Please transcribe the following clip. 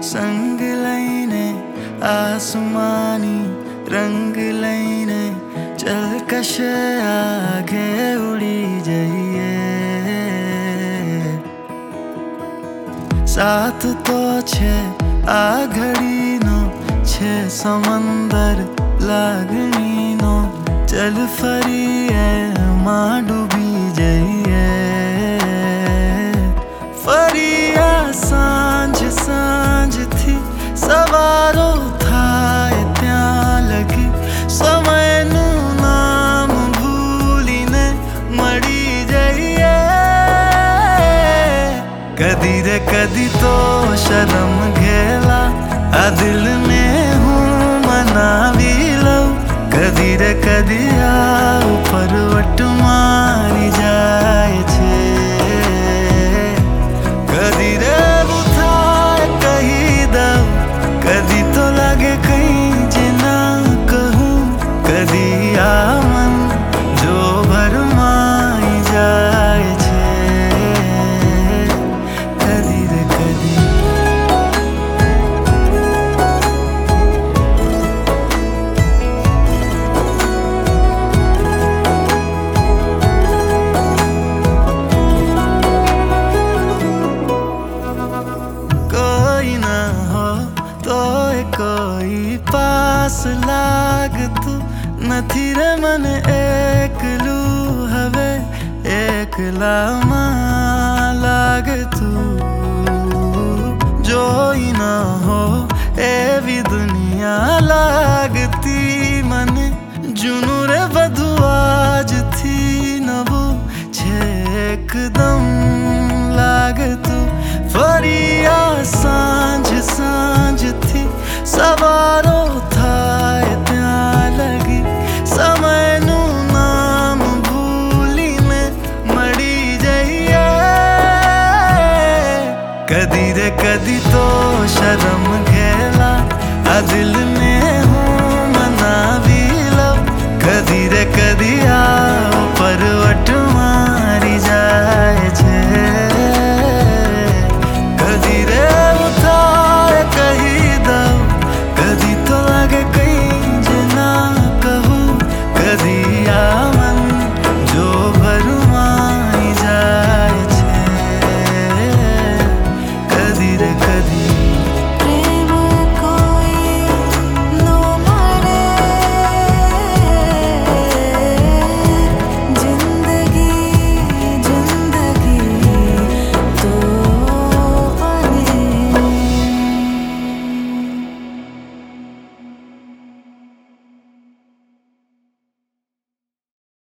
संग लईने आसमानी रंग लईने चल कशे आगे उड़ी जाइए। साथ तो छे आ घड़ी नो छे समंदर लागनी नो चल फरीए मां डूबी जाइए। फरिया सांझ सांझ थी सवारो थाय त्या लगी समयनु नाम भूलीने मड़ी जाइए। कदी रे कदी तो शर्म घेला आ दिल में हूँ मनावी लो। कदी रे कदी आ ऊपर वट मारी जाए छे। कदी रे बुथाए कही दऊ कदी तो लागे कहीं जिना कहूँ। कदी आ मन जो भरमाई जाए छे। कदी रे कदी कोई ना हो तो कोई पास लाग तू नथी रे मन एकलू हवे एकला मां लाग तू। जोई ना हो एवी दुनिया लागती मने जुनू रे बधु आज थी नबू छे एकदम लाग तू। फरिया सांझ सांझ थी सवारो थाय त्या लगी समयनु नाम भूली में मड़ी जाइए। कदी रे कदी तो शर्म घेला आ दिल